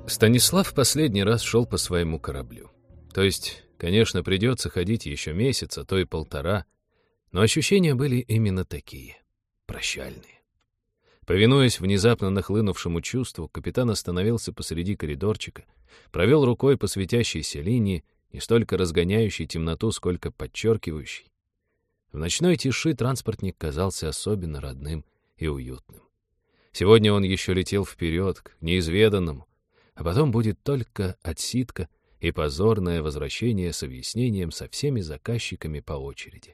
Станислав последний раз шел по своему кораблю. То есть, конечно, придется ходить еще месяц, а то и полтора, но ощущения были именно такие, прощальные. Повинуясь внезапно нахлынувшему чувству, капитан остановился посреди коридорчика, провел рукой по светящейся линии, не столько разгоняющей темноту, сколько подчеркивающей. В ночной тиши транспортник казался особенно родным и уютным. Сегодня он еще летел вперед, к неизведанному, а потом будет только отсидка и позорное возвращение с объяснением со всеми заказчиками по очереди.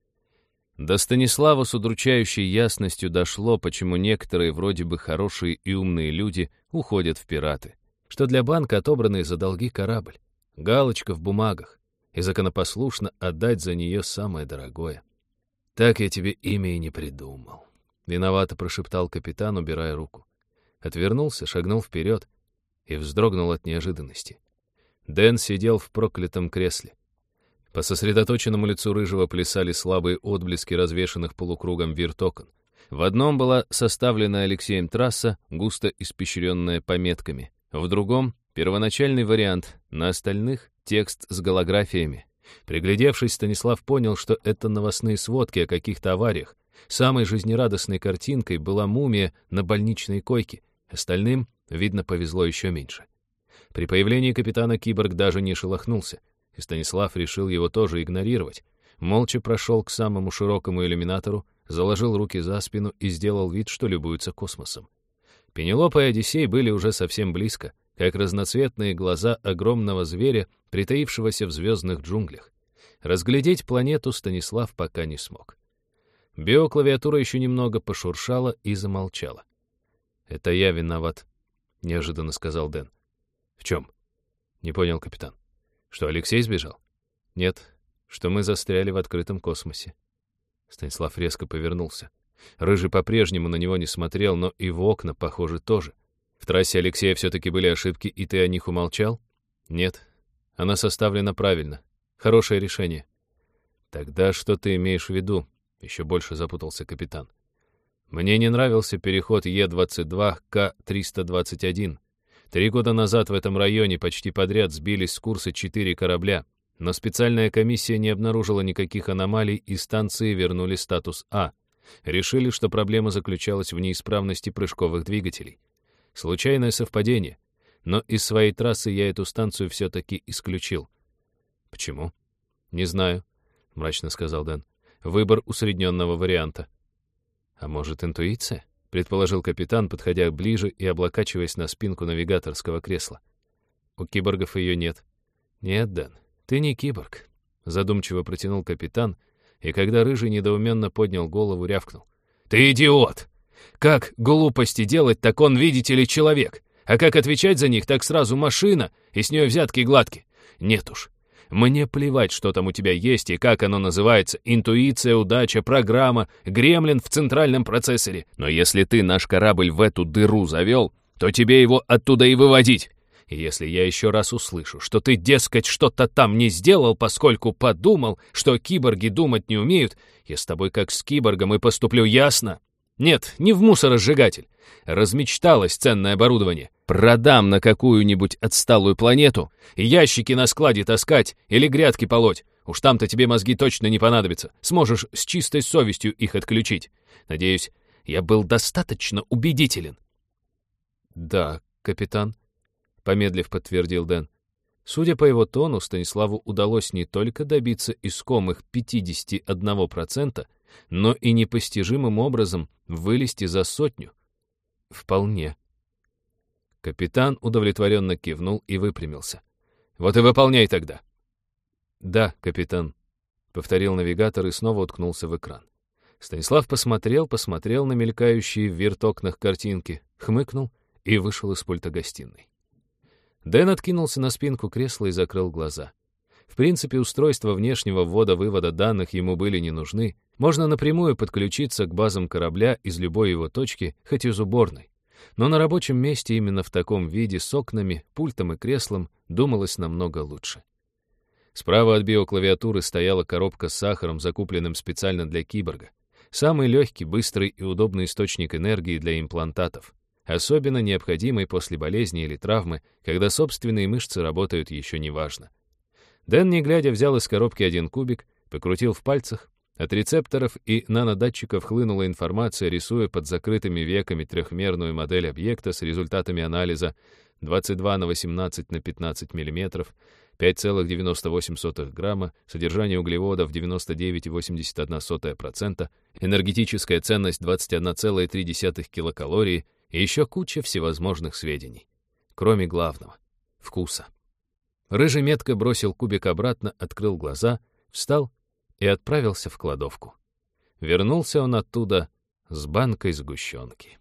До Станислава с удручающей ясностью дошло, почему некоторые вроде бы хорошие и умные люди уходят в пираты, что для банка отобранный за долги корабль, галочка в бумагах, и законопослушно отдать за нее самое дорогое. «Так я тебе имя и не придумал», — виновато прошептал капитан, убирая руку. Отвернулся, шагнул вперед и вздрогнул от неожиданности. Дэн сидел в проклятом кресле. По сосредоточенному лицу рыжего плясали слабые отблески развешанных полукругом виртокон. В одном была составлена Алексеем трасса, густо испещренная пометками. В другом — первоначальный вариант, на остальных — текст с голографиями. Приглядевшись, Станислав понял, что это новостные сводки о каких-то авариях. Самой жизнерадостной картинкой была мумия на больничной койке, остальным, видно, повезло еще меньше. При появлении капитана киборг даже не шелохнулся, и Станислав решил его тоже игнорировать. Молча прошел к самому широкому иллюминатору, заложил руки за спину и сделал вид, что любуется космосом. Пенелопа и Одиссей были уже совсем близко, как разноцветные глаза огромного зверя, притаившегося в звездных джунглях. Разглядеть планету Станислав пока не смог. Биоклавиатура еще немного пошуршала и замолчала. «Это я виноват», — неожиданно сказал Дэн. «В чем?» — не понял капитан. «Что, Алексей сбежал?» «Нет, что мы застряли в открытом космосе». Станислав резко повернулся. Рыжий по-прежнему на него не смотрел, но и в окна, похоже, тоже. «В трассе Алексея все-таки были ошибки, и ты о них умолчал?» «Нет, она составлена правильно. Хорошее решение». «Тогда что ты имеешь в виду?» — еще больше запутался капитан. «Мне не нравился переход Е-22 к К-321. 3 года назад в этом районе почти подряд сбились с курса 4 корабля, но специальная комиссия не обнаружила никаких аномалий, и станции вернули статус А. Решили, что проблема заключалась в неисправности прыжковых двигателей. Случайное совпадение, но из своей трассы я эту станцию все-таки исключил». «Почему?» «Не знаю», — мрачно сказал Дэн. «Выбор усредненного варианта». «А может, интуиция?» — предположил капитан, подходя ближе и облокачиваясь на спинку навигаторского кресла. «У киборгов ее нет». «Нет, Дэн, ты не киборг», — задумчиво протянул капитан, и когда Рыжий недоуменно поднял голову, рявкнул. «Ты идиот! Как глупости делать, так он, видите ли, человек. А как отвечать за них, так сразу машина, и с нее взятки гладки. Нет уж. Мне плевать, что там у тебя есть и как оно называется, интуиция, удача, программа, гремлин в центральном процессоре. Но если ты наш корабль в эту дыру завел, то тебе его оттуда и выводить. И если я еще раз услышу, что ты, дескать, что-то там не сделал, поскольку подумал, что киборги думать не умеют, я с тобой как с киборгом и поступлю, ясно? Нет, не в мусоросжигатель. Размечталось ценное оборудование. Продам на какую-нибудь отсталую планету, ящики на складе таскать или грядки полоть. Уж там-то тебе мозги точно не понадобятся. Сможешь с чистой совестью их отключить. Надеюсь, я был достаточно убедителен». «Да, капитан», — помедлив подтвердил Дэн. Судя по его тону, Станиславу удалось не только добиться искомых 51%, но и непостижимым образом вылезти за 100. «Вполне». Капитан удовлетворенно кивнул и выпрямился. «Вот и выполняй тогда». «Да, капитан», — повторил навигатор и снова уткнулся в экран. Станислав посмотрел на мелькающие в виртокнах картинки, хмыкнул и вышел из пульта гостиной. Дэн откинулся на спинку кресла и закрыл глаза. В принципе, устройства внешнего ввода-вывода данных ему были не нужны. Можно напрямую подключиться к базам корабля из любой его точки, хоть из уборной. Но на рабочем месте именно в таком виде с окнами, пультом и креслом думалось намного лучше. Справа от биоклавиатуры стояла коробка с сахаром, закупленным специально для киборга. Самый легкий, быстрый и удобный источник энергии для имплантатов. особенно необходимой после болезни или травмы, когда собственные мышцы работают еще неважно. Дэн, не глядя, взял из коробки один кубик, покрутил в пальцах. От рецепторов и нанодатчиков хлынула информация, рисуя под закрытыми веками трехмерную модель объекта с результатами анализа 22/18 на 15 мм, 5,98 грамма, содержание углеводов 99,81%, энергетическая ценность 21,3 килокалории и еще куча всевозможных сведений. Кроме главного — вкуса. Рыжий метко бросил кубик обратно, открыл глаза, встал и отправился в кладовку. Вернулся он оттуда с банкой сгущенки.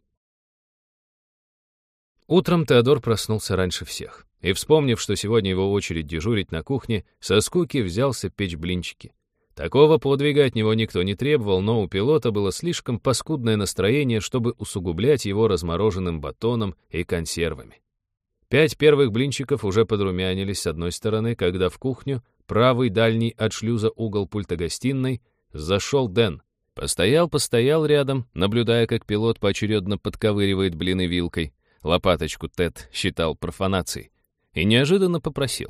Утром Теодор проснулся раньше всех и, вспомнив, что сегодня его очередь дежурить на кухне, со скуки взялся печь блинчики. Такого подвига от него никто не требовал, но у пилота было слишком паскудное настроение, чтобы усугублять его размороженным батоном и консервами. 5 первых блинчиков уже подрумянились с одной стороны, когда в кухню, правый дальний от шлюза угол пульта гостиной, зашел Дэн. Постоял рядом, наблюдая, как пилот поочередно подковыривает блины вилкой. Лопаточку Тед считал профанацией. И неожиданно попросил: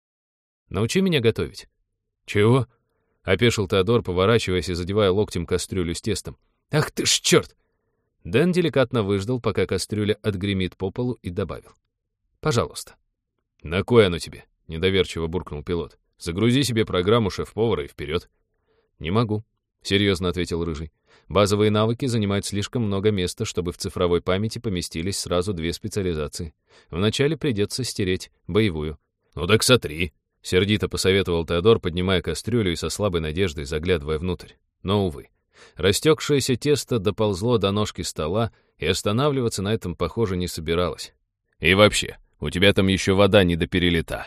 «Научи меня готовить». «Чего?» — опешил Теодор, поворачиваясь и задевая локтем кастрюлю с тестом. «Ах ты ж черт!» Дэн деликатно выждал, пока кастрюля отгремит по полу, и добавил: «Пожалуйста». «На кой оно тебе?» — недоверчиво буркнул пилот. «Загрузи себе программу шеф-повара и вперед». «Не могу», — серьезно ответил Рыжий. «Базовые навыки занимают слишком много места, чтобы в цифровой памяти поместились сразу 2 специализации. Вначале придется стереть боевую». «Ну так сотри», — сердито посоветовал Теодор, поднимая кастрюлю и со слабой надеждой заглядывая внутрь. Но, увы, растекшееся тесто доползло до ножки стола, и останавливаться на этом, похоже, не собиралось. «И вообще, у тебя там еще вода не доперелита».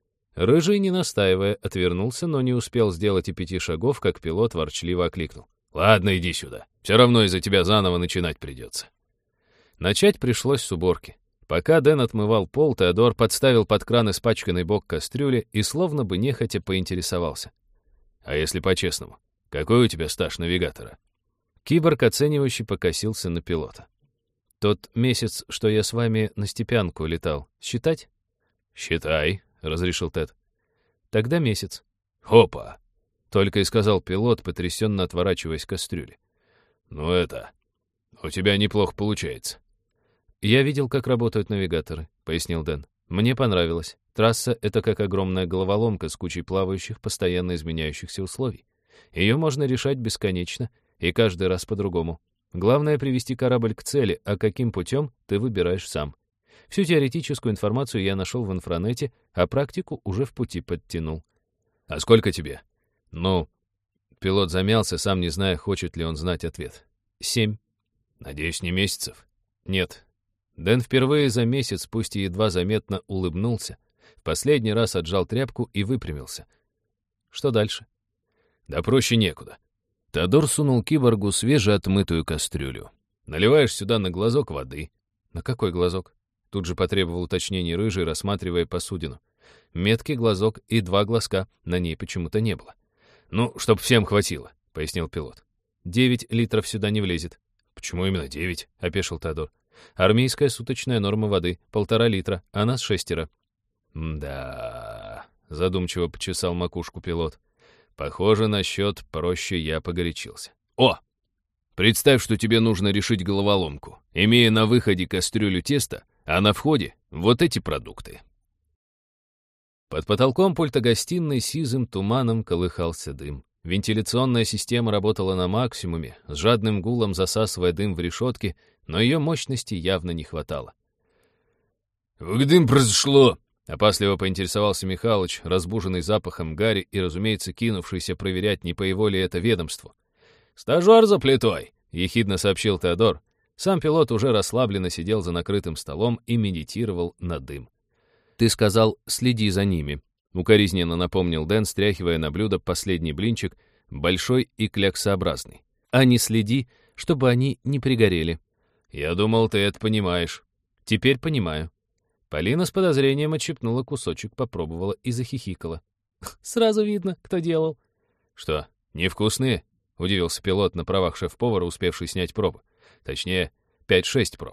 Рыжий, не настаивая, отвернулся, но не успел сделать и 5 шагов, как пилот ворчливо окликнул: «Ладно, иди сюда. Все равно из-за тебя заново начинать придется». Начать пришлось с уборки. Пока Дэн отмывал пол, Теодор подставил под кран испачканный бок кастрюли и словно бы нехотя поинтересовался: «А если по-честному, какой у тебя стаж навигатора?» Киборг оценивающе покосился на пилота. «Тот месяц, что я с вами на Степянку летал, считать?» «Считай», — разрешил Тед. «Тогда месяц». «Опа!» — только и сказал пилот, потрясенно отворачиваясь к кастрюле. «Ну это... у тебя неплохо получается». «Я видел, как работают навигаторы», — пояснил Дэн. «Мне понравилось. Трасса — это как огромная головоломка с кучей плавающих, постоянно изменяющихся условий. Ее можно решать бесконечно, и каждый раз по-другому. Главное — привести корабль к цели, а каким путем — ты выбираешь сам. Всю теоретическую информацию я нашел в инфранете, а практику уже в пути подтянул». «А сколько тебе?» «Ну...» Пилот замялся, сам не зная, хочет ли он знать ответ. 7. «Надеюсь, не месяцев?» «Нет». Дэн впервые за месяц, пусть и едва заметно, улыбнулся. В последний раз отжал тряпку и выпрямился. «Что дальше?» «Да проще некуда». Теодор сунул киборгу свежеотмытую кастрюлю. «Наливаешь сюда на глазок воды». «На какой глазок?» Тут же потребовал уточнений Рыжий, рассматривая посудину. Меткий глазок и 2 глазка на ней почему-то не было. «Ну, чтоб всем хватило», — пояснил пилот. 9 литров сюда не влезет». «Почему именно 9?» — опешил Теодор. «Армейская суточная норма воды — 1,5 литра, а нас 6. «Да...» — задумчиво почесал макушку пилот. «Похоже, на счет проще я погорячился». «О! Представь, что тебе нужно решить головоломку, имея на выходе кастрюлю теста, а на входе вот эти продукты». Под потолком пульта гостиной сизым туманом колыхался дым. Вентиляционная система работала на максимуме, с жадным гулом засасывая дым в решетки, но ее мощности явно не хватало. «Как дым произошло?» — опасливо поинтересовался Михалыч, разбуженный запахом гари и, разумеется, кинувшийся проверять, не по его ли это ведомству. «Стажер за плитой», — ехидно сообщил Теодор. Сам пилот уже расслабленно сидел за накрытым столом и медитировал на дым. «Ты сказал, следи за ними», — укоризненно напомнил Дэн, стряхивая на блюдо последний блинчик, большой и кляксообразный. «А не следи, чтобы они не пригорели». «Я думал, ты это понимаешь». «Теперь понимаю». Полина с подозрением отщипнула кусочек, попробовала и захихикала. «Сразу видно, кто делал». «Что, невкусные?» — удивился пилот на правах шеф-повара, успевший снять пробы. Точнее, 5-6 проб.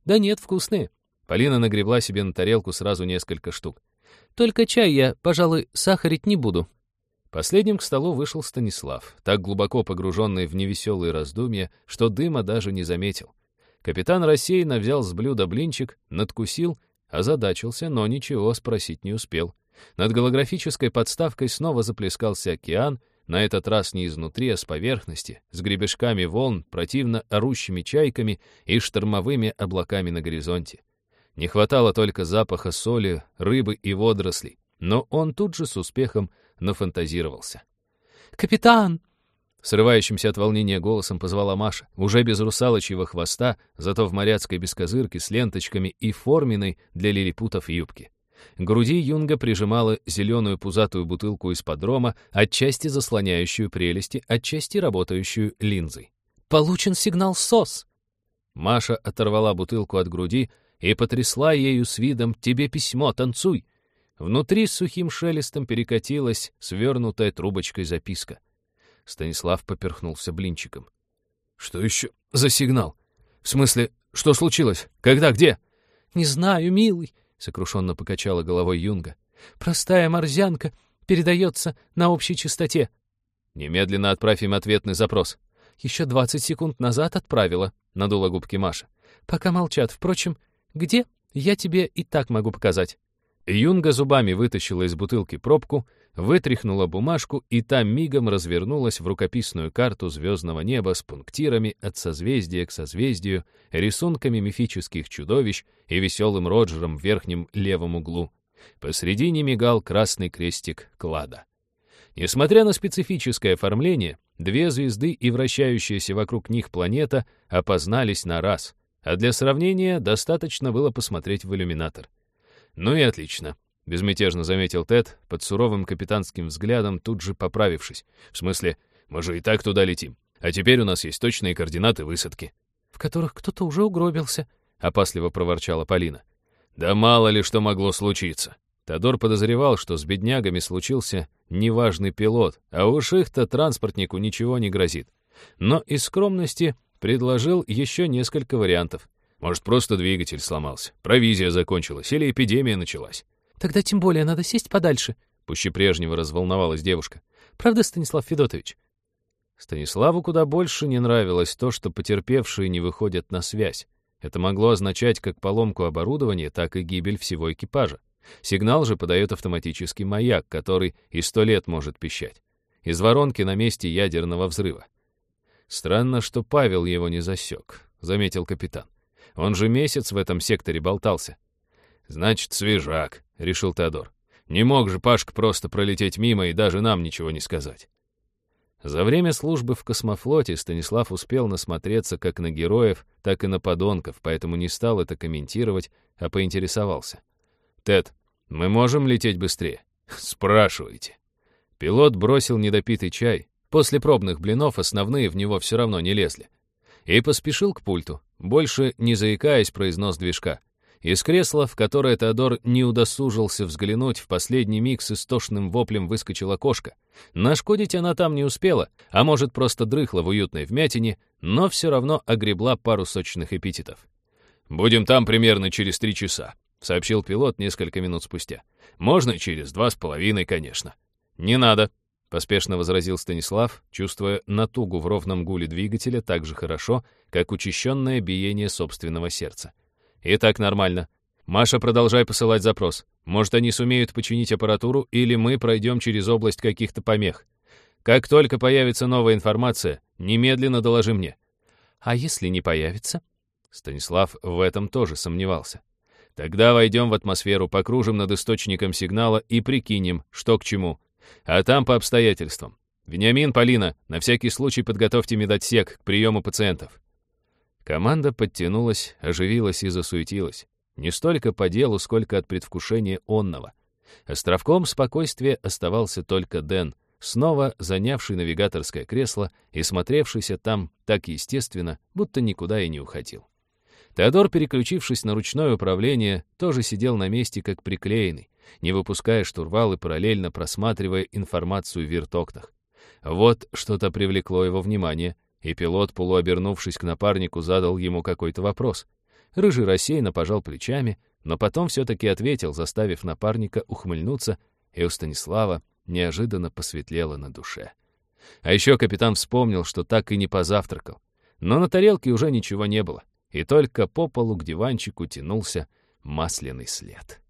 «Да нет, вкусные». Полина нагребла себе на тарелку сразу несколько штук. «Только чай я, пожалуй, сахарить не буду». Последним к столу вышел Станислав, так глубоко погруженный в невеселые раздумья, что дыма даже не заметил. Капитан рассеянно взял с блюда блинчик, надкусил, озадачился, но ничего спросить не успел. Над голографической подставкой снова заплескался океан, на этот раз не изнутри, а с поверхности, с гребешками волн, противно орущими чайками и штормовыми облаками на горизонте. Не хватало только запаха соли, рыбы и водорослей, но он тут же с успехом нафантазировался. «Капитан!» Срывающимся от волнения голосом позвала Маша, уже без русалочьего хвоста, зато в моряцкой бескозырке с ленточками и форменной для лилипутов юбки. К груди Юнга прижимала зеленую пузатую бутылку из-под рома, отчасти заслоняющую прелести, отчасти работающую линзой. «Получен сигнал СОС!» Маша оторвала бутылку от груди и потрясла ею с видом «Тебе письмо, танцуй!». Внутри с сухим шелестом перекатилась свернутая трубочкой записка. Станислав поперхнулся блинчиком. «Что еще за сигнал? В смысле, что случилось? Когда, где?» «Не знаю, милый», — сокрушенно покачала головой Юнга. «Простая морзянка передается на общей частоте». «Немедленно отправь им ответный запрос». «Еще 20 секунд назад отправила», — надула губки Маша. «Пока молчат. Впрочем, где? Я тебе и так могу показать». Юнга зубами вытащила из бутылки пробку, вытряхнула бумажку, и та мигом развернулась в рукописную карту звездного неба с пунктирами от созвездия к созвездию, рисунками мифических чудовищ и веселым Роджером в верхнем левом углу. Посредине мигал красный крестик клада. Несмотря на специфическое оформление, две звезды и вращающаяся вокруг них планета опознались на раз, а для сравнения достаточно было посмотреть в иллюминатор. «Ну и отлично», — безмятежно заметил Тед, под суровым капитанским взглядом тут же поправившись. «В смысле, мы же и так туда летим. А теперь у нас есть точные координаты высадки». «В которых кто-то уже угробился», — опасливо проворчала Полина. «Да мало ли что могло случиться». Теодор подозревал, что с беднягами случился неважный пилот, а уж их-то транспортнику ничего не грозит. Но из скромности предложил еще несколько вариантов. Может, просто двигатель сломался, провизия закончилась или эпидемия началась. «Тогда тем более надо сесть подальше», — пуще прежнего разволновалась девушка. «Правда, Станислав Федотович?» Станиславу куда больше не нравилось то, что потерпевшие не выходят на связь. Это могло означать как поломку оборудования, так и гибель всего экипажа. Сигнал же подает автоматический маяк, который и 100 лет может пищать. Из воронки на месте ядерного взрыва. «Странно, что Павел его не засек», — заметил капитан. «Он же месяц в этом секторе болтался». «Значит, свежак», — решил Теодор. «Не мог же Пашка просто пролететь мимо и даже нам ничего не сказать». За время службы в космофлоте Станислав успел насмотреться как на героев, так и на подонков, поэтому не стал это комментировать, а поинтересовался. «Тед, мы можем лететь быстрее?» «Спрашивайте». Пилот бросил недопитый чай. После пробных блинов основные в него все равно не лезли. И поспешил к пульту, больше не заикаясь произнос движка. Из кресла, в которое Теодор не удосужился взглянуть, в последний миг с истошным воплем выскочила кошка. Нашкодить она там не успела, а может, просто дрыхла в уютной вмятине, но все равно огребла пару сочных эпитетов. «Будем там примерно через 3 часа», — сообщил пилот несколько минут спустя. «Можно и через 2,5, конечно». «Не надо», — поспешно возразил Станислав, чувствуя натугу в ровном гуле двигателя так же хорошо, как учащенное биение собственного сердца. «И так нормально. Маша, продолжай посылать запрос. Может, они сумеют починить аппаратуру, или мы пройдем через область каких-то помех. Как только появится новая информация, немедленно доложи мне». «А если не появится?» Станислав в этом тоже сомневался. «Тогда войдем в атмосферу, покружим над источником сигнала и прикинем, что к чему. А там по обстоятельствам. Вениамин, Полина, на всякий случай подготовьте медотсек к приему пациентов». Команда подтянулась, оживилась и засуетилась. Не столько по делу, сколько от предвкушения онного. Островком спокойствия оставался только Дэн, снова занявший навигаторское кресло и смотревшийся там так естественно, будто никуда и не уходил. Теодор, переключившись на ручное управление, тоже сидел на месте как приклеенный, не выпуская штурвал и параллельно просматривая информацию в виртокнах. Вот что-то привлекло его внимание, и пилот, полуобернувшись к напарнику, задал ему какой-то вопрос. Рыжий рассеянно пожал плечами, но потом все-таки ответил, заставив напарника ухмыльнуться, и у Станислава неожиданно посветлело на душе. А еще капитан вспомнил, что так и не позавтракал. Но на тарелке уже ничего не было, и только по полу к диванчику тянулся масляный след.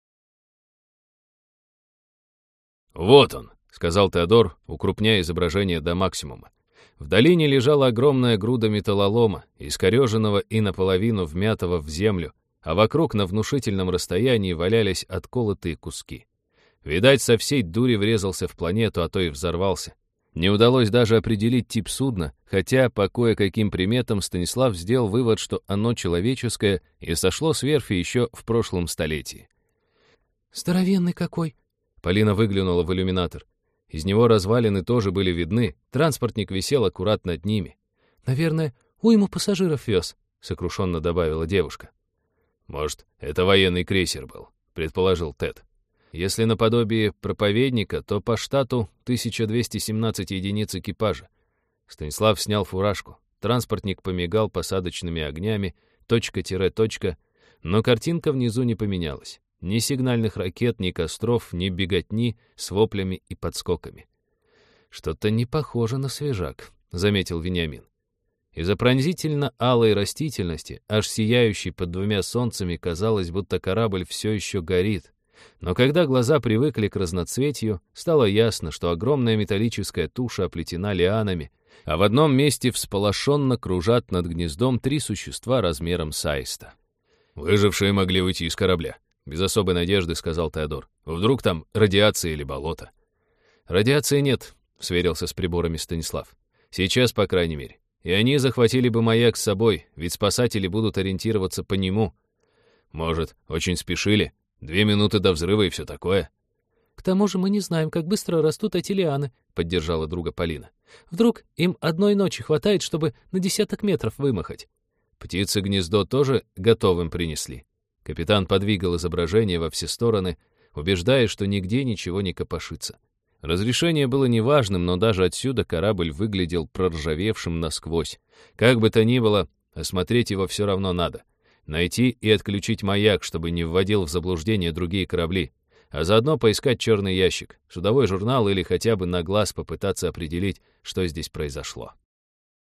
«Вот он», — сказал Теодор, укрупняя изображение до максимума. В долине лежала огромная груда металлолома, искореженного и наполовину вмятого в землю, а вокруг на внушительном расстоянии валялись отколотые куски. Видать, со всей дури врезался в планету, а то и взорвался. Не удалось даже определить тип судна, хотя по кое-каким приметам Станислав сделал вывод, что оно человеческое и сошло с верфи еще в прошлом столетии. «Здоровенный какой!» Полина выглянула в иллюминатор. Из него развалины тоже были видны, транспортник висел аккурат над ними. «Наверное, уйму пассажиров вез», — сокрушенно добавила девушка. «Может, это военный крейсер был», — предположил Тед. «Если наподобие проповедника, то по штату 1217 единиц экипажа». Станислав снял фуражку. Транспортник помигал посадочными огнями, точка-точка, но картинка внизу не поменялась. Ни сигнальных ракет, ни костров, ни беготни с воплями и подскоками. «Что-то не похоже на свежак», — заметил Вениамин. Из-за пронзительно-алой растительности, аж сияющей под двумя солнцами, казалось, будто корабль все еще горит. Но когда глаза привыкли к разноцветию, стало ясно, что огромная металлическая туша оплетена лианами, а в одном месте всполошенно кружат над гнездом 3 существа размером с аиста. «Выжившие могли уйти из корабля», — без особой надежды сказал Теодор. «Вдруг там радиация или болото?» «Радиации нет», — сверился с приборами Станислав. «Сейчас, по крайней мере. И они захватили бы маяк с собой, ведь спасатели будут ориентироваться по нему. Может, очень спешили? 2 минуты до взрыва и все такое». «К тому же мы не знаем, как быстро растут эти лианы», — поддержала друга Полина. «Вдруг им одной ночи хватает, чтобы на 10 метров вымахать?» «Птицы гнездо тоже готовым принесли». Капитан подвигал изображение во все стороны, убеждая, что нигде ничего не копошится. Разрешение было неважным, но даже отсюда корабль выглядел проржавевшим насквозь. Как бы то ни было, осмотреть его все равно надо. Найти и отключить маяк, чтобы не вводил в заблуждение другие корабли, а заодно поискать черный ящик, судовой журнал или хотя бы на глаз попытаться определить, что здесь произошло.